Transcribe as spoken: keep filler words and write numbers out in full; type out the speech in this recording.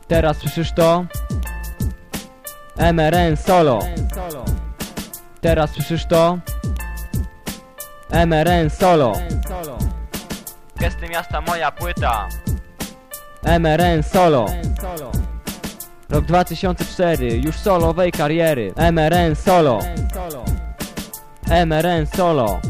Teraz słyszysz to? M R N Solo. Teraz słyszysz to? M R N Solo. Gesty miasta, moja płyta. M R N Solo. Rok dwa tysiące czwarty, już solowej kariery. M R N Solo. M R N Solo.